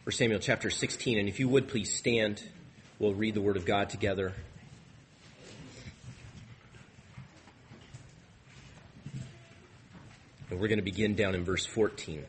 1 Samuel chapter 16. And if you would please stand, we'll read the Word of God together. And we're going to begin down in verse 14.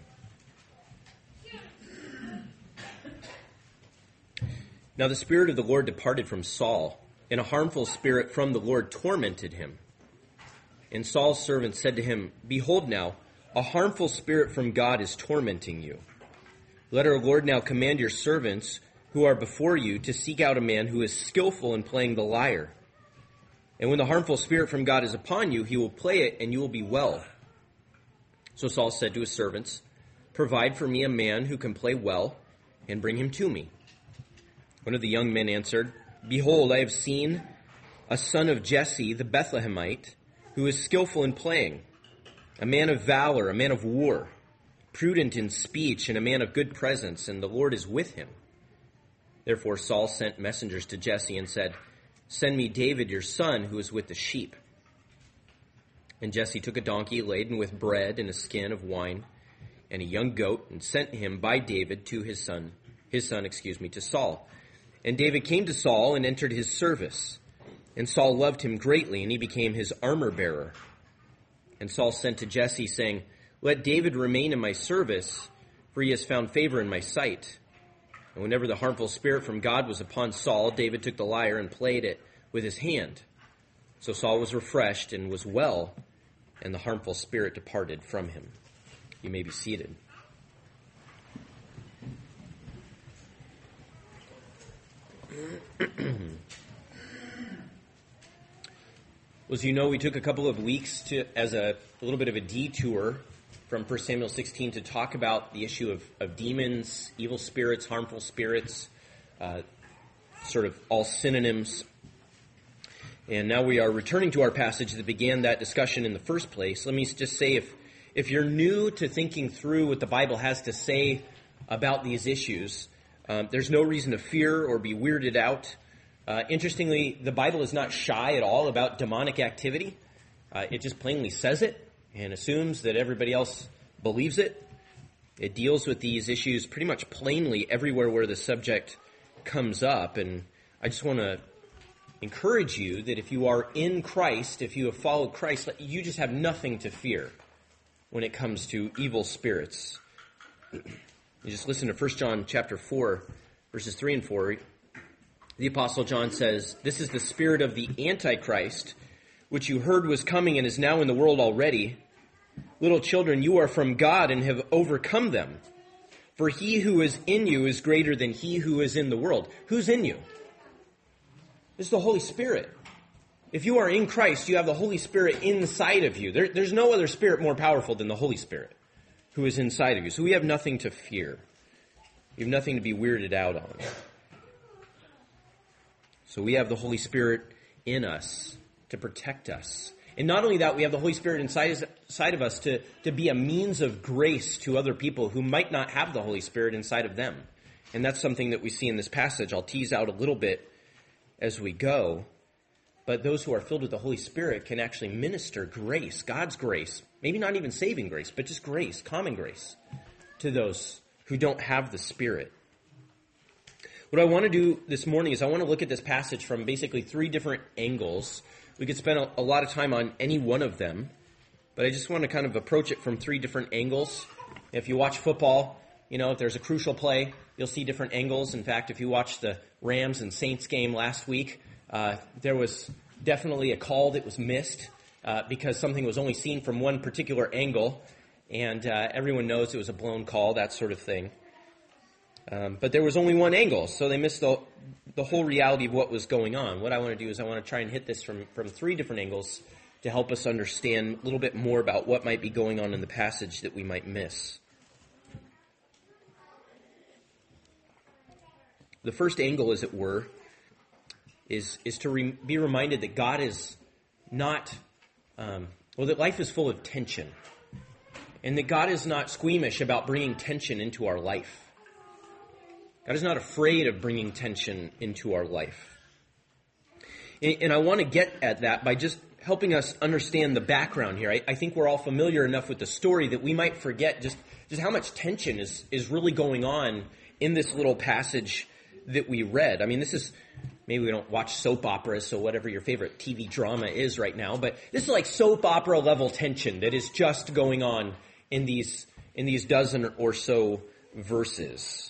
Now the Spirit of the Lord departed from Saul, and a harmful spirit from the Lord tormented him. And Saul's servant said to him, Behold now, a harmful spirit from God is tormenting you. Let our Lord now command your servants who are before you to seek out a man who is skillful in playing the lyre. And when the harmful spirit from God is upon you, he will play it, and you will be well. So Saul said to his servants, Provide for me a man who can play well, and bring him to me. One of the young men answered, Behold, I have seen a son of Jesse the Bethlehemite, who is skillful in playing, a man of valor, a man of war, prudent in speech, and a man of good presence, and the Lord is with him. Therefore Saul sent messengers to Jesse and said, Send me David your son, who is with the sheep. And Jesse took a donkey laden with bread and a skin of wine and a young goat, and sent him by David to to Saul. And David came to Saul and entered his service. And Saul loved him greatly, and he became his armor-bearer. And Saul sent to Jesse, saying, Let David remain in my service, for he has found favor in my sight. And whenever the harmful spirit from God was upon Saul, David took the lyre and played it with his hand. So Saul was refreshed and was well, and the harmful spirit departed from him. You may be seated. Well, as you know, we took a couple of weeks as a little bit of a detour from 1 Samuel 16 to talk about the issue of demons, evil spirits, harmful spirits, sort of all synonyms. And now we are returning to our passage that began that discussion in the first place. Let me just say, if you're new to thinking through what the Bible has to say about these issues, there's no reason to fear or be weirded out. Interestingly, the Bible is not shy at all about demonic activity. It just plainly says it and assumes that everybody else believes it. It deals with these issues pretty much plainly everywhere where the subject comes up. And I just want to encourage you that if you are in Christ, if you have followed Christ, you just have nothing to fear when it comes to evil spirits. You just listen to 1 John chapter 4, verses 3 and 4. The Apostle John says, This is the spirit of the Antichrist, which you heard was coming and is now in the world already. Little children, you are from God and have overcome them. For he who is in you is greater than he who is in the world. Who's in you? It's the Holy Spirit. If you are in Christ, you have the Holy Spirit inside of you. There's no other spirit more powerful than the Holy Spirit who is inside of you. So we have nothing to fear. We have nothing to be weirded out on. So we have the Holy Spirit in us to protect us. And not only that, we have the Holy Spirit inside of us to be a means of grace to other people who might not have the Holy Spirit inside of them. And that's something that we see in this passage. I'll tease out a little bit as we go. But those who are filled with the Holy Spirit can actually minister grace, God's grace, maybe not even saving grace, but just grace, common grace, to those who don't have the Spirit. What I want to do this morning is I want to look at this passage from basically three different angles. We could spend a lot of time on any one of them, but I just want to kind of approach it from three different angles. If you watch football, if there's a crucial play, you'll see different angles. In fact, if you watched the Rams and Saints game last week, there was definitely a call that was missed because something was only seen from one particular angle, and everyone knows it was a blown call, that sort of thing. But there was only one angle, so they missed the whole reality of what was going on. What I want to do is I want to try and hit this from three different angles to help us understand a little bit more about what might be going on in the passage that we might miss. The first angle, as it were, is to be reminded that God is not, that life is full of tension, and that God is not squeamish about bringing tension into our life. God is not afraid of bringing tension into our life. And I want to get at that by just helping us understand the background here. I think we're all familiar enough with the story that we might forget just how much tension is really going on in this little passage that we read. I mean, this is, maybe we don't watch soap operas, so whatever your favorite TV drama is right now, but this is like soap opera level tension that is just going on in these dozen or so verses.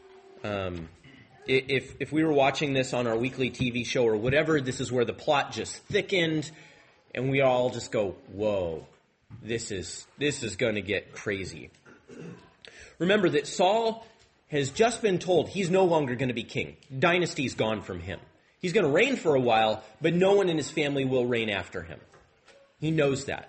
If we were watching this on our weekly TV show or whatever, this is where the plot just thickened, and we all just go, whoa, this is going to get crazy. Remember that Saul has just been told he's no longer going to be king. Dynasty's gone from him. He's going to reign for a while, but no one in his family will reign after him. He knows that.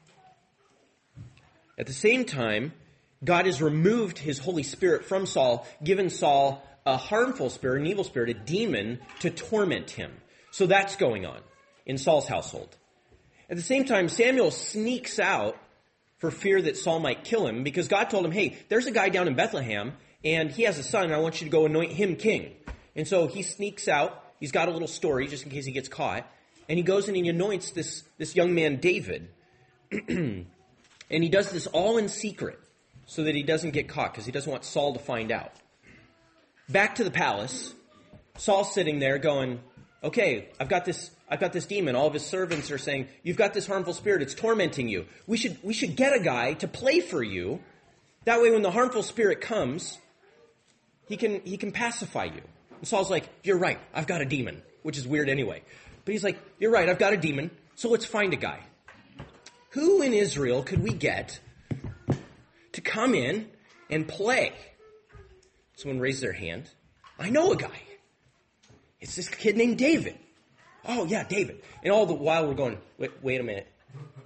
At the same time, God has removed his Holy Spirit from Saul, given Saul a harmful spirit, an evil spirit, a demon, to torment him. So that's going on in Saul's household. At the same time, Samuel sneaks out for fear that Saul might kill him, because God told him, hey, there's a guy down in Bethlehem, and he has a son, and I want you to go anoint him king. And so he sneaks out. He's got a little story, just in case he gets caught. And he goes and he anoints this young man, David. And he does this all in secret, so that he doesn't get caught, because he doesn't want Saul to find out. Back to the palace, Saul's sitting there going, okay, I've got this demon. All of his servants are saying, you've got this harmful spirit. It's tormenting you. We should get a guy to play for you. That way when the harmful spirit comes, he can pacify you. And Saul's like, you're right. I've got a demon, which is weird anyway. But he's like, you're right. I've got a demon. So let's find a guy. Who in Israel could we get to come in and play? Someone raised their hand. I know a guy. It's this kid named David. Oh, yeah, David. And all the while we're going, wait a minute.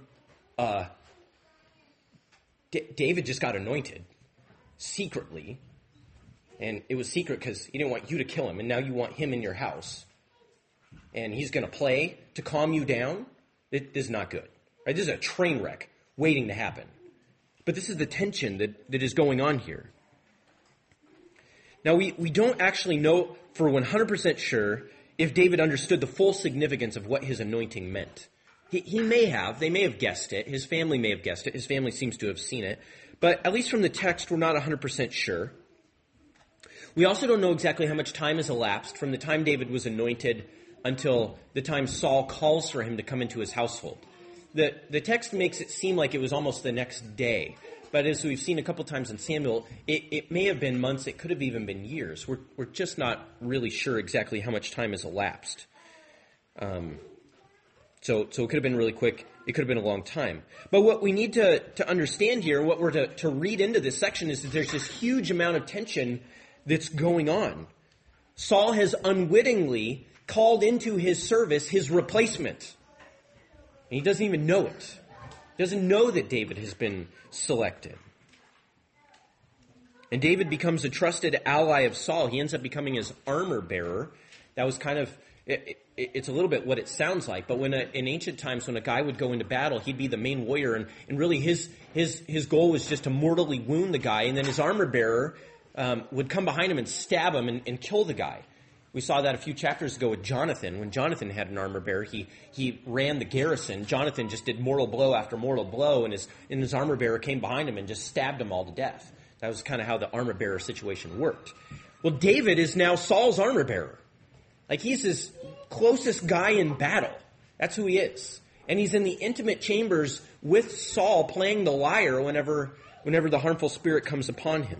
David just got anointed secretly. And it was secret because he didn't want you to kill him. And now you want him in your house. And he's going to play to calm you down. This is not good. Right? This is a train wreck waiting to happen. But this is the tension that is going on here. Now, we don't actually know for 100% sure if David understood the full significance of what his anointing meant. He may have. They may have guessed it. His family may have guessed it. His family seems to have seen it. But at least from the text, we're not 100% sure. We also don't know exactly how much time has elapsed from the time David was anointed until the time Saul calls for him to come into his household. The text makes it seem like it was almost the next day. But as we've seen a couple times in Samuel, it may have been months. It could have even been years. We're just not really sure exactly how much time has elapsed. So it could have been really quick. It could have been a long time. But what we need to understand here, what we're to read into this section, is that there's this huge amount of tension that's going on. Saul has unwittingly called into his service his replacement. And he doesn't even know it. He doesn't know that David has been selected. And David becomes a trusted ally of Saul. He ends up becoming his armor bearer. That was kind of, it's a little bit what it sounds like. But in ancient times, when a guy would go into battle, he'd be the main warrior. And really his goal was just to mortally wound the guy. And then his armor bearer would come behind him and stab him and kill the guy. We saw that a few chapters ago with Jonathan. When Jonathan had an armor bearer, he ran the garrison. Jonathan just did mortal blow after mortal blow, and his armor bearer came behind him and just stabbed him all to death. That was kind of how the armor bearer situation worked. Well, David is now Saul's armor bearer. Like, he's his closest guy in battle. That's who he is. And he's in the intimate chambers with Saul playing the lyre whenever the harmful spirit comes upon him.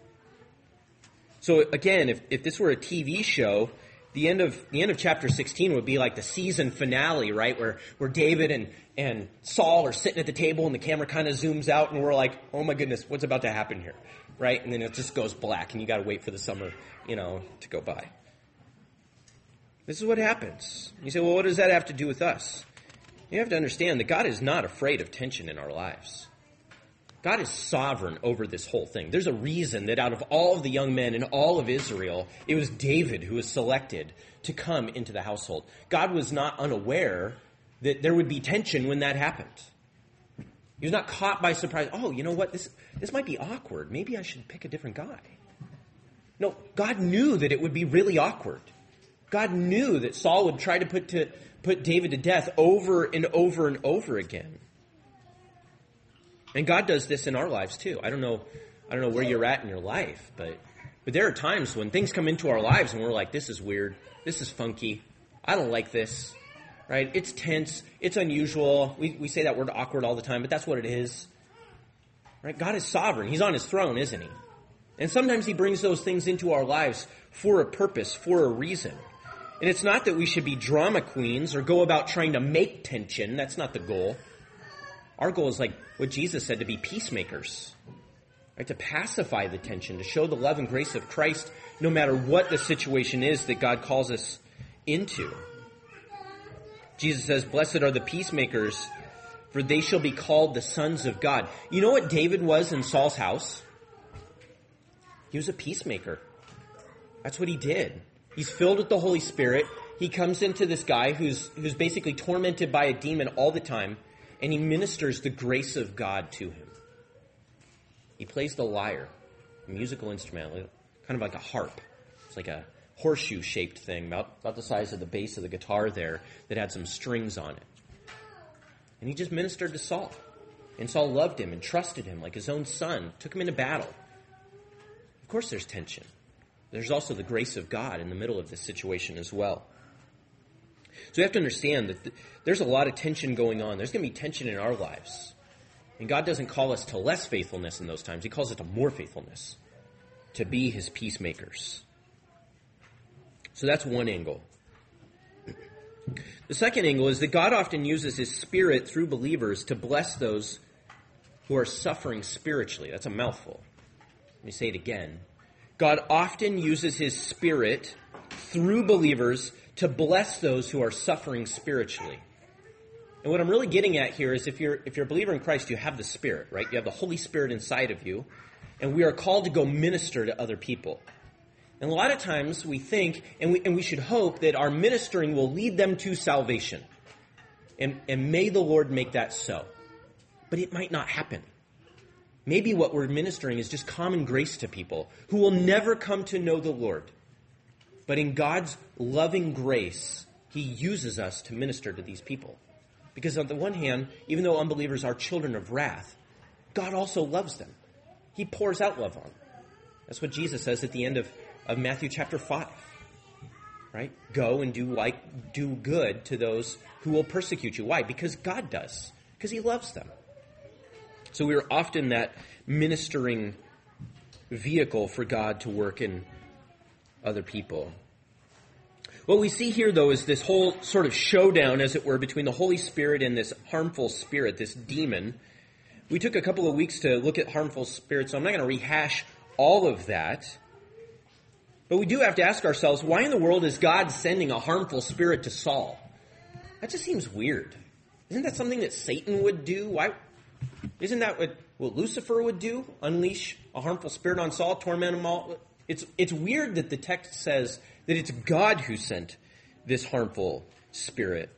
So again, if this were a TV show, the end of chapter 16 would be like the season finale, right? Where David and Saul are sitting at the table and the camera kind of zooms out and we're like, oh my goodness, what's about to happen here? Right? And then it just goes black and you got to wait for the summer, to go by. This is what happens. You say, well, what does that have to do with us? You have to understand that God is not afraid of tension in our lives. God is sovereign over this whole thing. There's a reason that out of all of the young men in all of Israel, it was David who was selected to come into the household. God was not unaware that there would be tension when that happened. He was not caught by surprise. Oh, you know what? This might be awkward. Maybe I should pick a different guy. No, God knew that it would be really awkward. God knew that Saul would try to put David to death over and over and over again. And God does this in our lives too. I don't know where you're at in your life, but But there are times when things come into our lives and we're like, this is weird. This is funky. I don't like this. Right? It's tense. It's unusual. We say that word awkward all the time, but that's what it is. Right? God is sovereign. He's on his throne, isn't he? And sometimes he brings those things into our lives for a purpose, for a reason. And it's not that we should be drama queens or go about trying to make tension. That's not the goal. Our goal is like what Jesus said, to be peacemakers. Right? To pacify the tension, to show the love and grace of Christ no matter what the situation is that God calls us into. Jesus says, blessed are the peacemakers, for they shall be called the sons of God. You know what David was in Saul's house? He was a peacemaker. That's what he did. He's filled with the Holy Spirit. He comes into this guy who's basically tormented by a demon all the time, and he ministers the grace of God to him. He plays the lyre, a musical instrument, kind of like a harp. It's like a horseshoe-shaped thing, about the size of the base of the guitar there, that had some strings on it. And he just ministered to Saul. And Saul loved him and trusted him like his own son, took him into battle. Of course there's tension. There's also the grace of God in the middle of this situation as well. So you have to understand that there's a lot of tension going on. There's going to be tension in our lives. And God doesn't call us to less faithfulness in those times. He calls it to more faithfulness, to be his peacemakers. So that's one angle. The second angle is that God often uses his Spirit through believers to bless those who are suffering spiritually. That's a mouthful. Let me say it again. God often uses his Spirit through believers to bless those who are suffering spiritually. And what I'm really getting at here is if you're a believer in Christ, you have the Spirit, right? You have the Holy Spirit inside of you, and we are called to go minister to other people. And a lot of times we think, and we should hope, that our ministering will lead them to salvation. And may the Lord make that so. But it might not happen. Maybe what we're ministering is just common grace to people who will never come to know the Lord. But in God's loving grace, he uses us to minister to these people. Because on the one hand, even though unbelievers are children of wrath, God also loves them. He pours out love on them. That's what Jesus says at the end of Matthew chapter 5. Right? Go and do good to those who will persecute you. Why? Because God does. Because he loves them. So we are often that ministering vehicle for God to work in other people. What we see here, though, is this whole sort of showdown, as it were, between the Holy Spirit and this harmful spirit, this demon. We took a couple of weeks to look at harmful spirits, so I'm not going to rehash all of that. But we do have to ask ourselves, why in the world is God sending a harmful spirit to Saul? That just seems weird. Isn't that something that Satan would do? Why? Isn't that what Lucifer would do? Unleash a harmful spirit on Saul, torment him all? It's weird that the text says that it's God who sent this harmful spirit.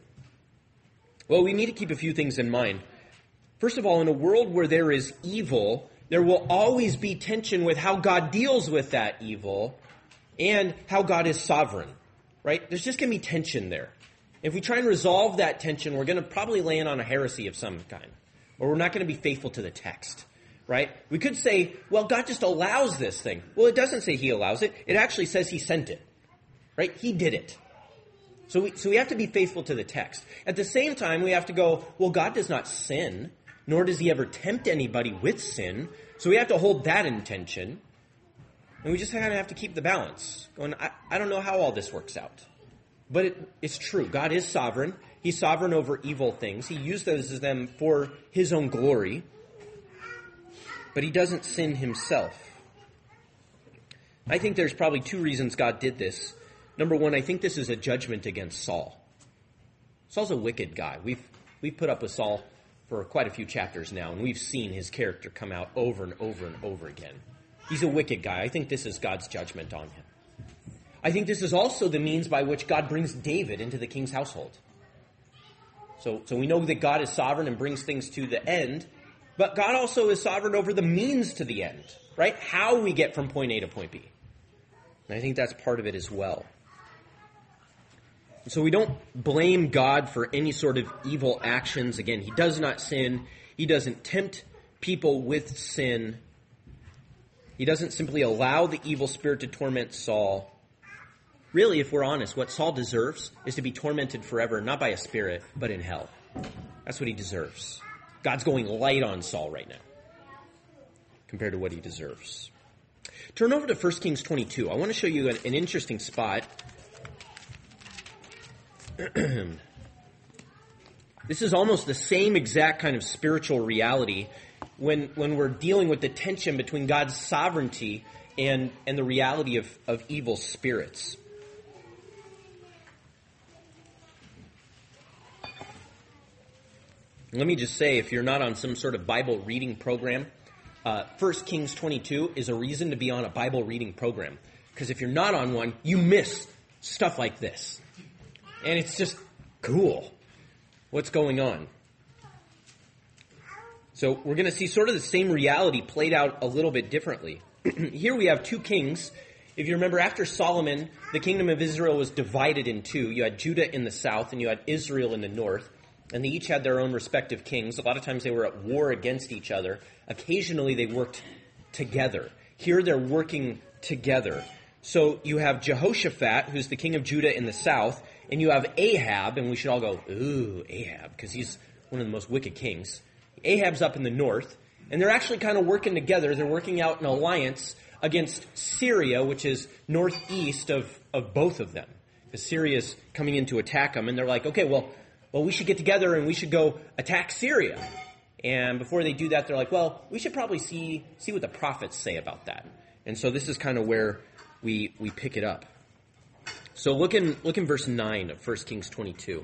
Well, we need to keep a few things in mind. First of all, in a world where there is evil, there will always be tension with how God deals with that evil and how God is sovereign, right? There's just going to be tension there. If we try and resolve that tension, we're going to probably land on a heresy of some kind, or we're not going to be faithful to the text, right? We could say, well, God just allows this thing. Well, it doesn't say he allows it. It actually says he sent it, right? He did it. So we have to be faithful to the text. At the same time, we have to go, well, God does not sin, nor does he ever tempt anybody with sin. So we have to hold that in tension. And we just kind of have to keep the balance. Going, I don't know how all this works out. But it's true. God is sovereign. He's sovereign over evil things. He uses them for his own glory. But he doesn't sin himself. I think there's probably two reasons God did this. Number one, I think this is a judgment against Saul. Saul's a wicked guy. We've put up with Saul for quite a few chapters now, and we've seen his character come out over and over and over again. He's a wicked guy. I think this is God's judgment on him. I think this is also the means by which God brings David into the king's household. So we know that God is sovereign and brings things to the end, but God also is sovereign over the means to the end, right? How we get from point A to point B. And I think that's part of it as well. So we don't blame God for any sort of evil actions. Again, he does not sin. He doesn't tempt people with sin. He doesn't simply allow the evil spirit to torment Saul. Really, if we're honest, what Saul deserves is to be tormented forever, not by a spirit, but in hell. That's what he deserves. God's going light on Saul right now compared to what he deserves. Turn over to 1 Kings 22. I want to show you an interesting spot. This is almost the same exact kind of spiritual reality when we're dealing with the tension between God's sovereignty and the reality of evil spirits. Let me just say, if you're not on some sort of Bible reading program, 1 Kings 22 is a reason to be on a Bible reading program. Because if you're not on one, you miss stuff like this. And it's just cool what's going on. So we're going to see sort of the same reality played out a little bit differently. Here we have two kings. If you remember, after Solomon, the kingdom of Israel was divided in two. You had Judah in the south and you had Israel in the north. And they each had their own respective kings. A lot of times they were at war against each other. Occasionally they worked together. Here they're working together. So you have Jehoshaphat, who's the king of Judah in the south, and you have Ahab, and we should all go, ooh, Ahab, because he's one of the most wicked kings. Ahab's up in the north, and they're actually kind of working together. They're working out an alliance against Syria, which is northeast of both of them. Because Syria's coming in to attack them, and they're like, okay, well, we should get together and we should go attack Syria. And before they do that, they're like, well, we should probably see what the prophets say about that. And so this is kind of where we pick it up. So look in verse 9 of 1 Kings 22.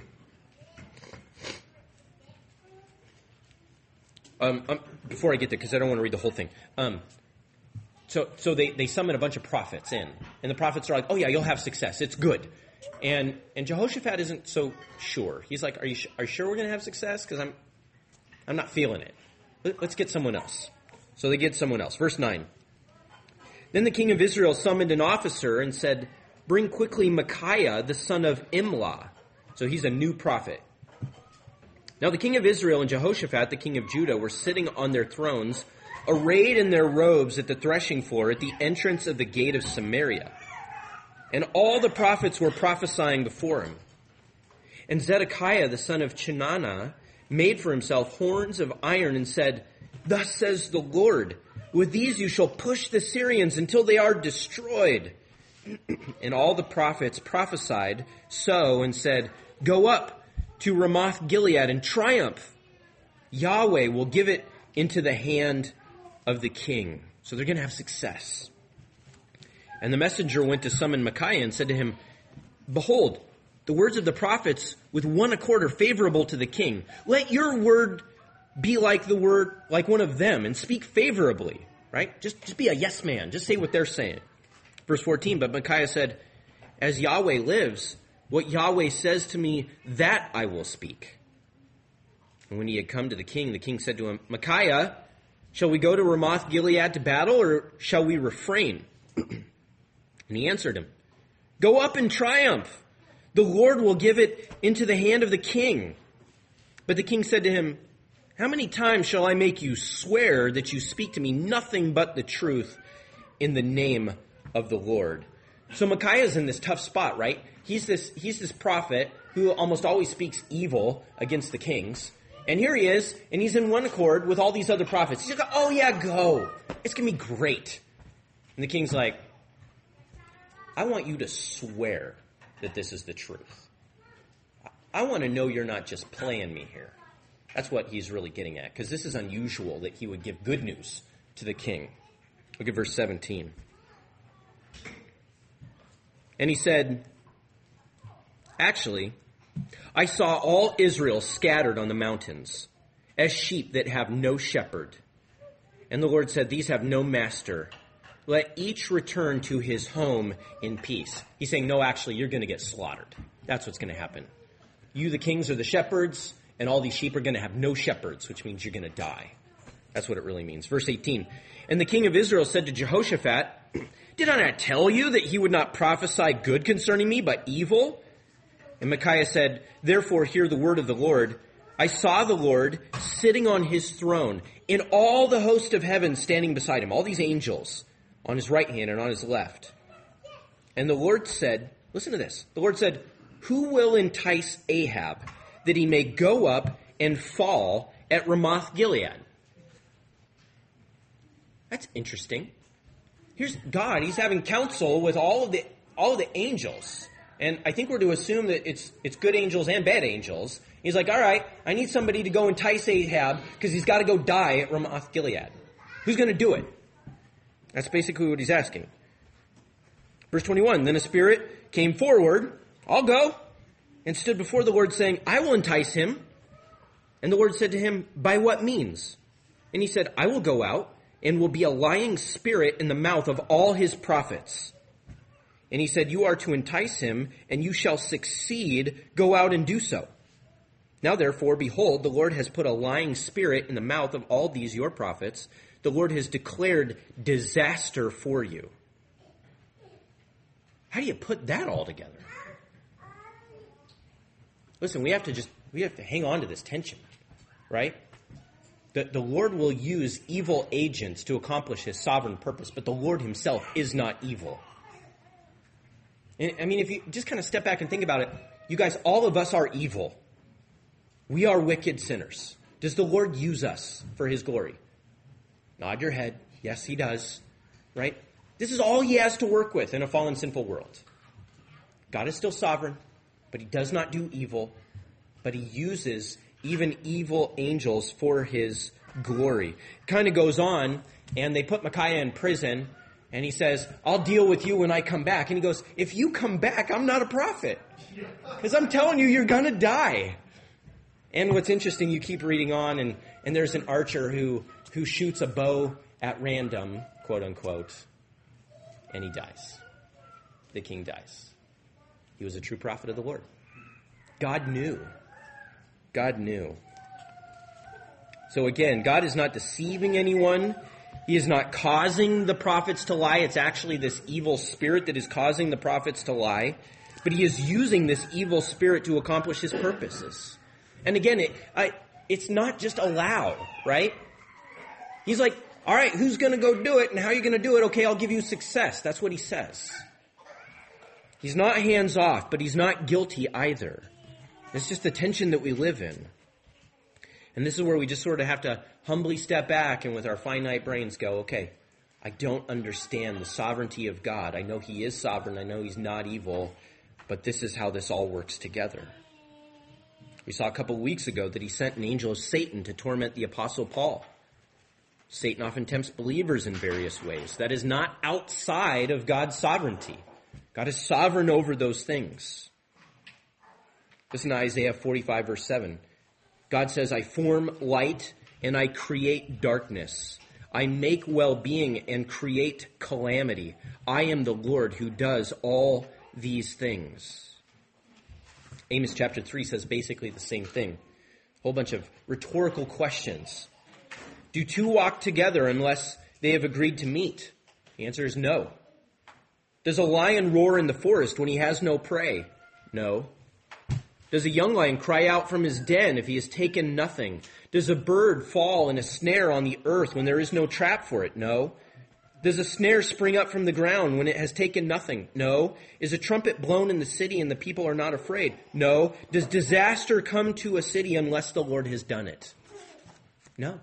Before I get there, because I don't want to read the whole thing. So they summon a bunch of prophets in. And the prophets are like, oh yeah, you'll have success. It's good. And Jehoshaphat isn't so sure. He's like, are you sure we're going to have success? Because I'm not feeling it. Let's get someone else. So they get someone else. Verse 9. Then the king of Israel summoned an officer and said, bring quickly Micaiah, the son of Imlah. So he's a new prophet. Now the king of Israel and Jehoshaphat, the king of Judah, were sitting on their thrones, arrayed in their robes at the threshing floor at the entrance of the gate of Samaria. And all the prophets were prophesying before him. And Zedekiah, the son of Chenaanah, made for himself horns of iron and said, thus says the Lord, with these you shall push the Syrians until they are destroyed. And all the prophets prophesied so and said, go up to Ramoth Gilead and triumph. Yahweh will give it into the hand of the king. So they're going to have success. And the messenger went to summon Micaiah and said to him, behold, the words of the prophets with one accord are favorable to the king. Let your word be like one of them and speak favorably, right? Just be a yes man. Just say what they're saying. Verse 14, but Micaiah said, as Yahweh lives, what Yahweh says to me, that I will speak. And when he had come to the king said to him, Micaiah, shall we go to Ramoth Gilead to battle, or shall we refrain? And he answered him, go up and triumph. The Lord will give it into the hand of the king. But the king said to him, how many times shall I make you swear that you speak to me nothing but the truth in the name of the Lord? So Micaiah's in this tough spot, right? He's this prophet who almost always speaks evil against the kings. And here he is, and he's in one accord with all these other prophets. He's like, oh yeah, go. It's going to be great. And the king's like, I want you to swear that this is the truth. I want to know you're not just playing me here. That's what he's really getting at, because this is unusual that he would give good news to the king. Look at verse 17. And he said, actually, I saw all Israel scattered on the mountains, as sheep that have no shepherd. And the Lord said, these have no master. Let each return to his home in peace. He's saying, no, actually, you're going to get slaughtered. That's what's going to happen. You, the kings, are the shepherds, and all these sheep are going to have no shepherds, which means you're going to die. That's what it really means. Verse 18. And the king of Israel said to Jehoshaphat, did I not tell you that he would not prophesy good concerning me, but evil? And Micaiah said, therefore hear the word of the Lord. I saw the Lord sitting on his throne, and all the host of heaven standing beside him, all these angels. on his right hand and on his left. And the Lord said, listen to this. The Lord said, who will entice Ahab that he may go up and fall at Ramoth Gilead? That's interesting. Here's God. He's having counsel with all of the angels. And I think we're to assume that it's good angels and bad angels. He's like, all right, I need somebody to go entice Ahab because he's got to go die at Ramoth Gilead. Who's going to do it? That's basically what he's asking. Verse 21, then a spirit came forward, I'll go, and stood before the Lord saying, I will entice him. And the Lord said to him, by what means? And he said, I will go out and will be a lying spirit in the mouth of all his prophets. And he said, you are to entice him, and you shall succeed. Go out and do so. Now therefore, behold, the Lord has put a lying spirit in the mouth of all these your prophets. The Lord has declared disaster for you. How do you put that all together? Listen, we have to hang on to this tension, right? The Lord will use evil agents to accomplish his sovereign purpose, but the Lord himself is not evil. I mean, if you just kind of step back and think about it, you guys, all of us are evil. We are wicked sinners. Does the Lord use us for his glory? Nod your head. Yes, he does. Right? This is all he has to work with in a fallen, sinful world. God is still sovereign, but he does not do evil, but he uses even evil angels for his glory. It kind of goes on, and they put Micaiah in prison, and he says, I'll deal with you when I come back. And he goes, if you come back, I'm not a prophet. Because I'm telling you, you're going to die. And what's interesting, you keep reading on, and there's an archer who shoots a bow at random, quote unquote, and he dies. The king dies. He was a true prophet of the Lord. God knew. God knew. So again, God is not deceiving anyone. He is not causing the prophets to lie. It's actually this evil spirit that is causing the prophets to lie. But he is using this evil spirit to accomplish his purposes. And again, it's not just allow, right? He's like, all right, who's going to go do it and how are you going to do it? Okay, I'll give you success. That's what he says. He's not hands off, but he's not guilty either. It's just the tension that we live in. And this is where we just sort of have to humbly step back and with our finite brains go, okay, I don't understand the sovereignty of God. I know he is sovereign. I know he's not evil. But this is how this all works together. We saw a couple of weeks ago that he sent an angel of Satan to torment the Apostle Paul. Satan often tempts believers in various ways. That is not outside of God's sovereignty. God is sovereign over those things. Listen to Isaiah 45, verse 7. God says, I form light and I create darkness. I make well-being and create calamity. I am the Lord who does all these things. Amos chapter 3 says basically the same thing. A whole bunch of rhetorical questions. Do two walk together unless they have agreed to meet? The answer is no. Does a lion roar in the forest when he has no prey? No. Does a young lion cry out from his den if he has taken nothing? Does a bird fall in a snare on the earth when there is no trap for it? No. Does a snare spring up from the ground when it has taken nothing? No. Is a trumpet blown in the city and the people are not afraid? No. Does disaster come to a city unless the Lord has done it? No.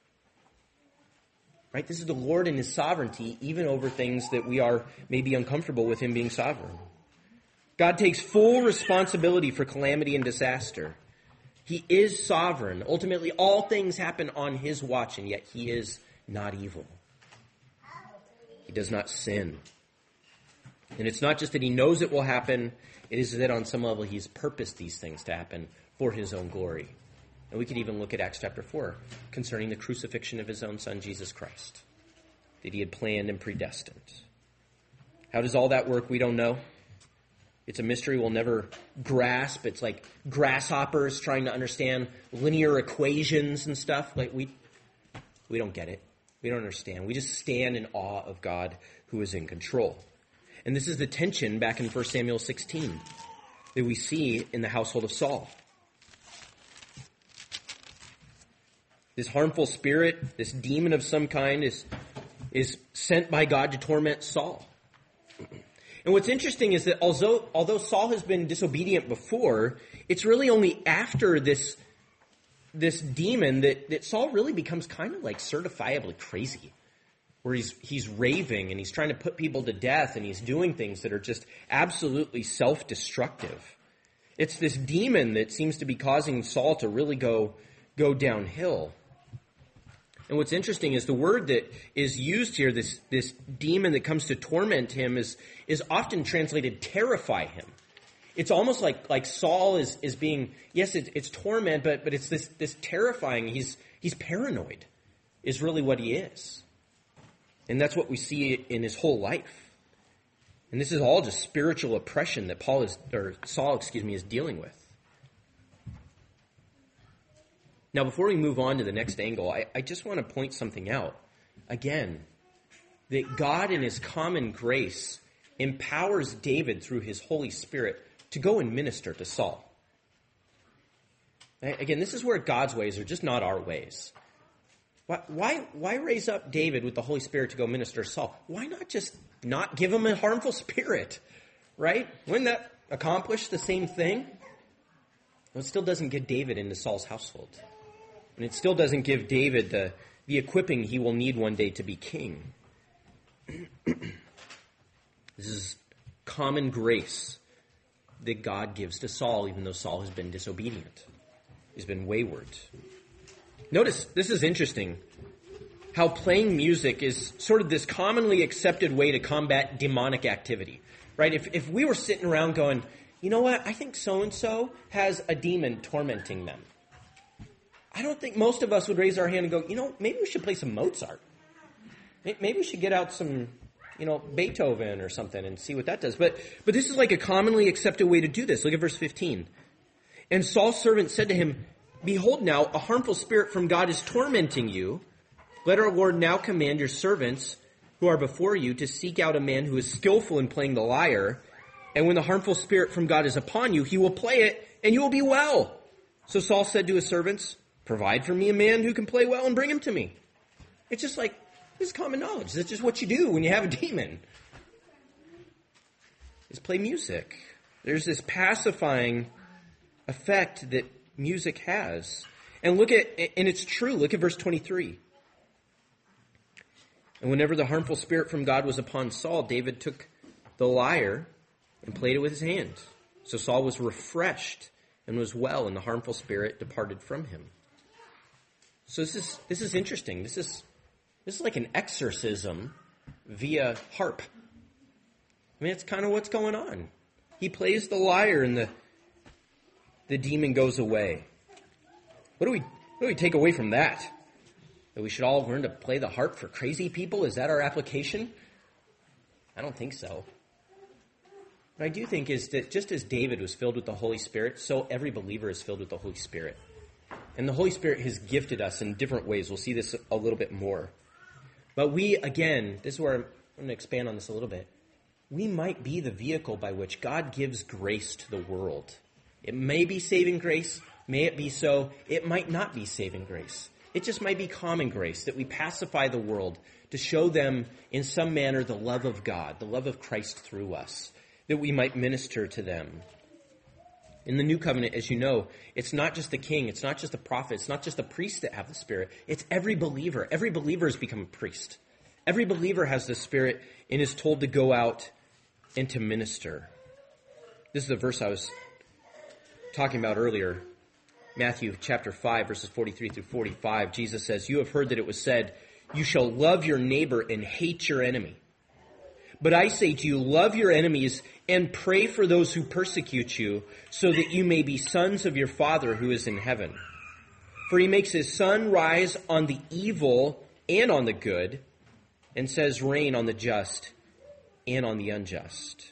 Right? This is the Lord and his sovereignty, even over things that we are maybe uncomfortable with him being sovereign. God takes full responsibility for calamity and disaster. He is sovereign. Ultimately, all things happen on his watch, and yet he is not evil. He does not sin. And it's not just that he knows it will happen, it is that on some level he's purposed these things to happen for his own glory. And we could even look at Acts chapter 4 concerning the crucifixion of his own son, Jesus Christ, that he had planned and predestined. How does all that work? We don't know. It's a mystery we'll never grasp. It's like grasshoppers trying to understand linear equations and stuff. Like we don't get it. We don't understand. We just stand in awe of God who is in control. And this is the tension back in 1 Samuel 16 that we see in the household of Saul. This harmful spirit, this demon of some kind is is sent by God to torment Saul. And what's interesting is that although Saul has been disobedient before, it's really only after this demon that Saul really becomes kind of like certifiably crazy, where he's raving and he's trying to put people to death and he's doing things that are just absolutely self-destructive. It's this demon that seems to be causing Saul to really go downhill. And what's interesting is the word that is used here, this demon that comes to torment him, is often translated terrify him. It's almost like Saul is being, yes, it's torment, but it's this terrifying. He's paranoid, is really what he is. And that's what we see in his whole life. And this is all just spiritual oppression that Saul is dealing with. Now, before we move on to the next angle, I just want to point something out. Again, that God in his common grace empowers David through his Holy Spirit to go and minister to Saul. Again, this is where God's ways are just not our ways. Why raise up David with the Holy Spirit to go minister to Saul? Why not just not give him a harmful spirit, right? Wouldn't that accomplish the same thing? Well, it still doesn't get David into Saul's household. And it still doesn't give David the equipping he will need one day to be king. This is common grace that God gives to Saul, even though Saul has been disobedient. He's been wayward. Notice, this is interesting, how playing music is sort of this commonly accepted way to combat demonic activity, right? If we were sitting around going, you know what, I think so-and-so has a demon tormenting them, I don't think most of us would raise our hand and go, maybe we should play some Mozart. Maybe we should get out some, Beethoven or something and see what that does. But this is like a commonly accepted way to do this. Look at verse 15. And Saul's servant said to him, behold now, a harmful spirit from God is tormenting you. Let our Lord now command your servants who are before you to seek out a man who is skillful in playing the lyre. And when the harmful spirit from God is upon you, he will play it and you will be well. So Saul said to his servants, provide for me a man who can play well and bring him to me. It's just like, this is common knowledge. That's just what you do when you have a demon. Is play music. There's this pacifying effect that music has. And it's true. Look at verse 23. And whenever the harmful spirit from God was upon Saul, David took the lyre and played it with his hand. So Saul was refreshed and was well, and the harmful spirit departed from him. So this is interesting. This is like an exorcism via harp. I mean, it's kind of what's going on. He plays the lyre and the demon goes away. What do we take away from that? That we should all learn to play the harp for crazy people? Is that our application? I don't think so. What I do think is that just as David was filled with the Holy Spirit, so every believer is filled with the Holy Spirit. And the Holy Spirit has gifted us in different ways. We'll see this a little bit more. But we, again, this is where I'm going to expand on this a little bit. We might be the vehicle by which God gives grace to the world. It may be saving grace. May it be so. It might not be saving grace. It just might be common grace that we pacify the world to show them in some manner the love of God, the love of Christ through us, that we might minister to them. In the new covenant, as you know, it's not just the king, it's not just the prophet, it's not just the priests that have the Spirit, it's every believer. Every believer has become a priest. Every believer has the Spirit and is told to go out and to minister. This is the verse I was talking about earlier. Matthew chapter 5, verses 43 through 45. Jesus says, you have heard that it was said, you shall love your neighbor and hate your enemy. But I say to you, love your enemies and pray for those who persecute you, so that you may be sons of your Father who is in heaven. For he makes his sun rise on the evil and on the good, and says rain on the just and on the unjust.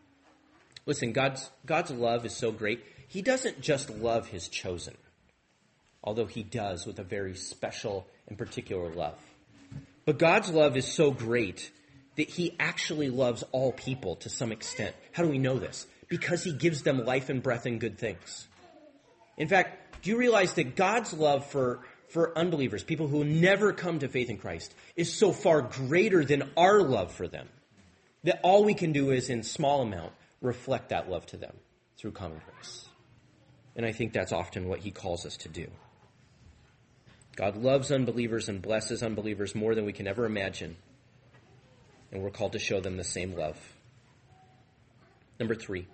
Listen, God's love is so great. He doesn't just love his chosen, although he does with a very special and particular love. But God's love is so great that he actually loves all people to some extent. How do we know this? Because he gives them life and breath and good things. In fact, do you realize that God's love for for unbelievers, people who will never come to faith in Christ, is so far greater than our love for them that all we can do is, in small amount, reflect that love to them through common grace. And I think that's often what he calls us to do. God loves unbelievers and blesses unbelievers more than we can ever imagine. And we're called to show them the same love. Number 3.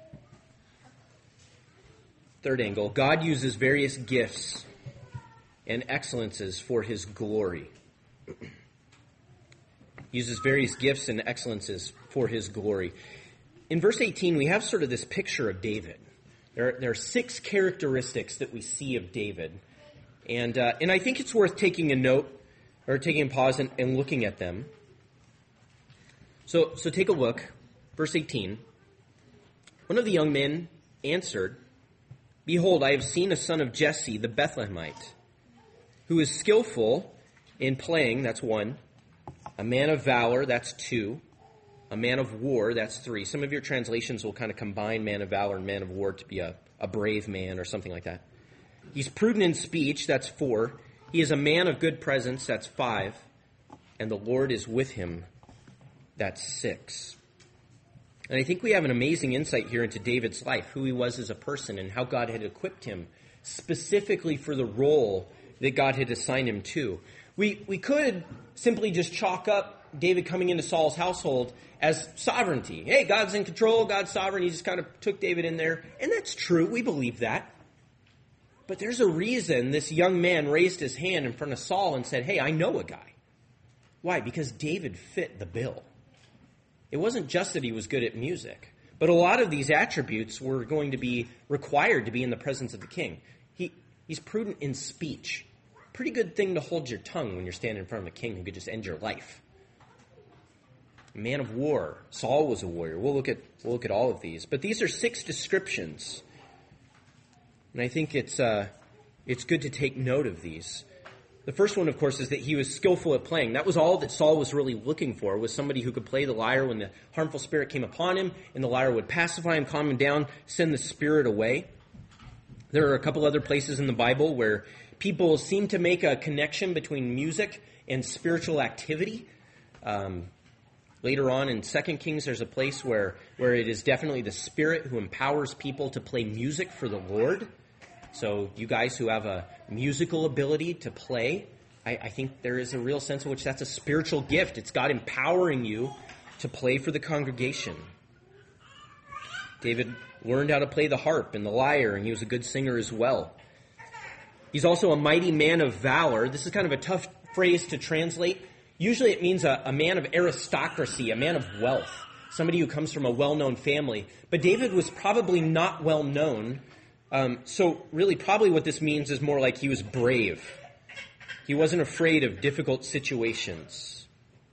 Third angle, God uses various gifts and excellences for his glory. Uses various gifts and excellences for his glory. In verse 18, we have sort of this picture of David. There are 6 characteristics that we see of David. And I think it's worth taking a note, or taking a pause and looking at them. So take a look. Verse 18. One of the young men answered, "Behold, I have seen a son of Jesse, the Bethlehemite, who is skillful in playing," that's 1. "A man of valor," that's 2. "A man of war," that's 3. Some of your translations will kind of combine man of valor and man of war to be a brave man or something like that. "He's prudent in speech," that's 4. "He is a man of good presence," that's 5. "And the Lord is with him," that's 6. And I think we have an amazing insight here into David's life, who he was as a person and how God had equipped him specifically for the role that God had assigned him to. We could simply just chalk up David coming into Saul's household as sovereignty. Hey, God's in control, God's sovereign. He just kind of took David in there. And that's true. We believe that. But there's a reason this young man raised his hand in front of Saul and said, "Hey, I know a guy." Why? Because David fit the bill. It wasn't just that he was good at music, but a lot of these attributes were going to be required to be in the presence of the king. He's prudent in speech. Pretty good thing to hold your tongue when you're standing in front of a king who could just end your life. A man of war. Saul was a warrior. We'll look at all of these. But these are 6 descriptions. And I think it's good to take note of these. The first one, of course, is that he was skillful at playing. That was all that Saul was really looking for, was somebody who could play the lyre when the harmful spirit came upon him, and the lyre would pacify him, calm him down, send the spirit away. There are a couple other places in the Bible where people seem to make a connection between music and spiritual activity. Later on in 2 Kings, there's a place where it is definitely the Spirit who empowers people to play music for the Lord. So you guys who have a musical ability to play, I think there is a real sense in which that's a spiritual gift. It's God empowering you to play for the congregation. David learned how to play the harp and the lyre, and he was a good singer as well. He's also a mighty man of valor. This is kind of a tough phrase to translate. Usually it means a man of aristocracy, a man of wealth, somebody who comes from a well-known family. But David was probably not well-known. So really probably what this means is more like he was brave. He wasn't afraid of difficult situations.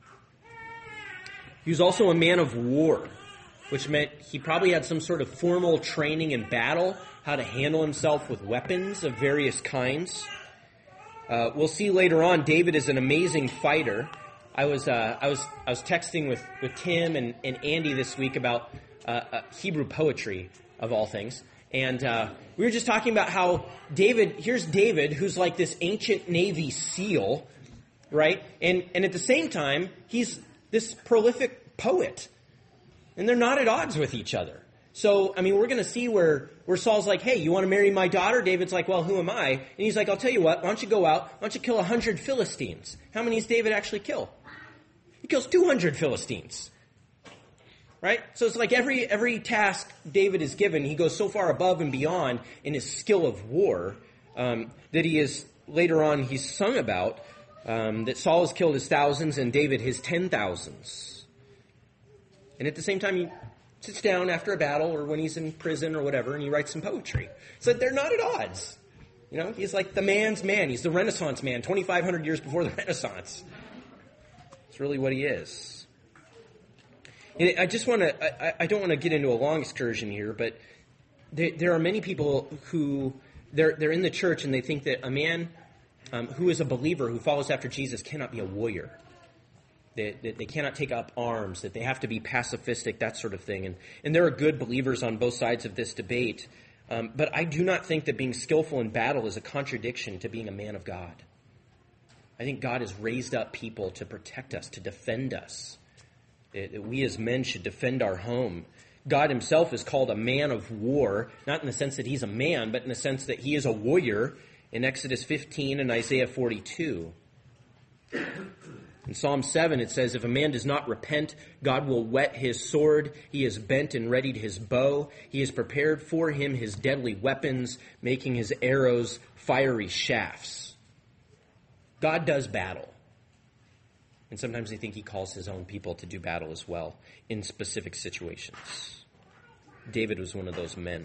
He was also a man of war, which meant he probably had some sort of formal training in battle, how to handle himself with weapons of various kinds. We'll see later on, David is an amazing fighter. I was texting with Tim and Andy this week about Hebrew poetry, of all things. And we were just talking about how here's David, who's like this ancient Navy SEAL, right? And at the same time, he's this prolific poet. And they're not at odds with each other. So, I mean, we're going to see where Saul's like, "Hey, you want to marry my daughter?" David's like, "Well, who am I?" And he's like, "I'll tell you what, why don't you go out, why don't you kill 100 Philistines? How many does David actually kill? He kills 200 Philistines. Right? So it's like every task David is given, he goes so far above and beyond in his skill of war that he is, later on, he's sung about, that Saul has killed his thousands and David his 10,000s. And at the same time, he sits down after a battle or when he's in prison or whatever, and he writes some poetry. So they're not at odds. You know, he's like the man's man. He's the Renaissance man, 2,500 years before the Renaissance. It's really what he is. And I don't want to get into a long excursion here, but there are many people who, they're in the church and they think that a man who is a believer, who follows after Jesus, cannot be a warrior. That they cannot take up arms, that they have to be pacifistic, that sort of thing. And there are good believers on both sides of this debate. But I do not think that being skillful in battle is a contradiction to being a man of God. I think God has raised up people to protect us, to defend us. We as men should defend our home. God himself is called a man of war, not in the sense that he's a man, but in the sense that he is a warrior in Exodus 15 and Isaiah 42. In Psalm 7, it says, if a man does not repent, God will whet his sword. He has bent and readied his bow. He has prepared for him his deadly weapons, making his arrows fiery shafts. God does battle. And sometimes I think he calls his own people to do battle as well in specific situations. David was one of those men.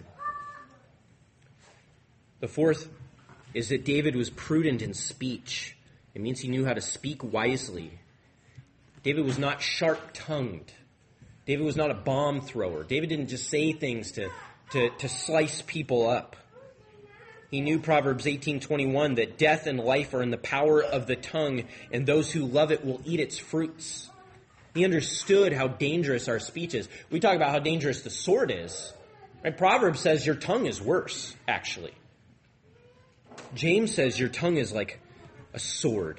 The fourth is that David was prudent in speech. It means he knew how to speak wisely. David was not sharp-tongued. David was not a bomb thrower. David didn't just say things to slice people up. He knew Proverbs 18:21 that death and life are in the power of the tongue, and those who love it will eat its fruits. He understood how dangerous our speech is. We talk about how dangerous the sword is. Right? Proverbs says your tongue is worse, actually. James says your tongue is like a sword.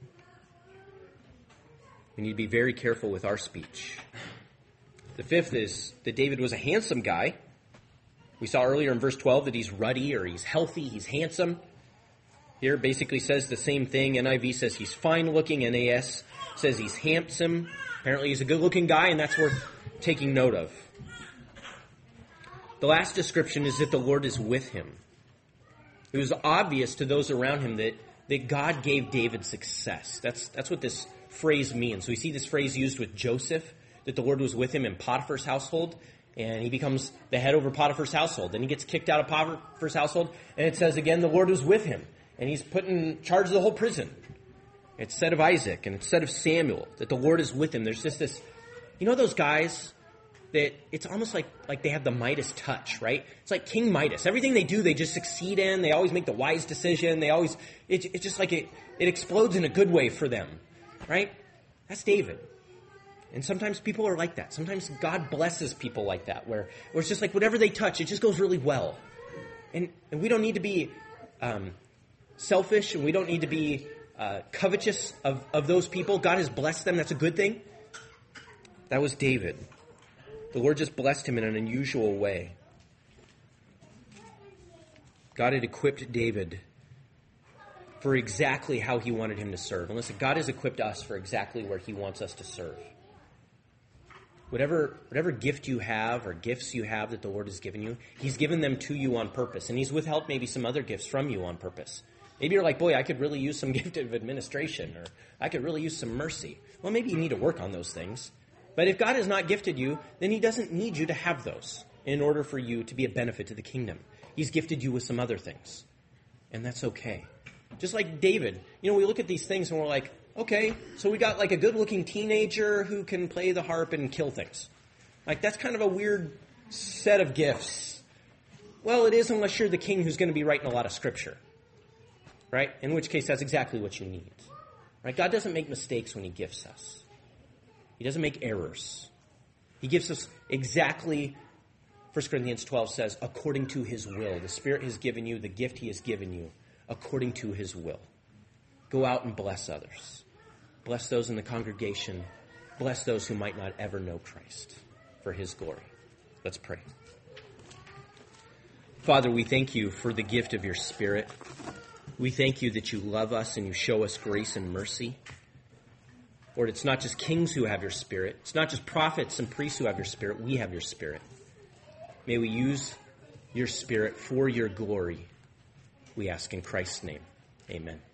We need to be very careful with our speech. The fifth is that David was a handsome guy. We saw earlier in verse 12 that he's ruddy or he's healthy, he's handsome. Here it basically says the same thing. NIV says he's fine-looking. NAS says he's handsome. Apparently he's a good-looking guy, and that's worth taking note of. The last description is that the Lord is with him. It was obvious to those around him that God gave David success. That's what this phrase means. So we see this phrase used with Joseph, that the Lord was with him in Potiphar's household, and he becomes the head over Potiphar's household. Then he gets kicked out of Potiphar's household, and it says again, the Lord was with him, and he's put in charge of the whole prison. It's said of Isaac, and it's said of Samuel, that the Lord is with him. There's just this, you know those guys that it's almost like they have the Midas touch, right? It's like King Midas. Everything they do, they just succeed in. They always make the wise decision. It's just like it explodes in a good way for them, right? That's David. And sometimes people are like that. Sometimes God blesses people like that, where it's just like whatever they touch, it just goes really well. And we don't need to be selfish, and we don't need to be covetous of those people. God has blessed them. That's a good thing. That was David. The Lord just blessed him in an unusual way. God had equipped David for exactly how he wanted him to serve. And listen, God has equipped us for exactly where he wants us to serve. Whatever gift you have or gifts you have that the Lord has given you, he's given them to you on purpose. And he's withheld maybe some other gifts from you on purpose. Maybe you're like, boy, I could really use some gift of administration, or I could really use some mercy. Well, maybe you need to work on those things. But if God has not gifted you, then he doesn't need you to have those in order for you to be a benefit to the kingdom. He's gifted you with some other things. And that's okay. Just like David. You know, we look at these things and we're like, okay, so we got like a good-looking teenager who can play the harp and kill things. Like, that's kind of a weird set of gifts. Well, it is unless you're the king who's going to be writing a lot of scripture. Right? In which case, that's exactly what you need. Right? God doesn't make mistakes when he gifts us. He doesn't make errors. He gives us exactly, 1 Corinthians 12 says, according to his will. The Spirit has given you, the gift he has given you, according to his will. Go out and bless others. Bless those in the congregation. Bless those who might not ever know Christ for his glory. Let's pray. Father, we thank you for the gift of your Spirit. We thank you that you love us and you show us grace and mercy. Lord, it's not just kings who have your Spirit. It's not just prophets and priests who have your Spirit. We have your Spirit. May we use your Spirit for your glory. We ask in Christ's name. Amen.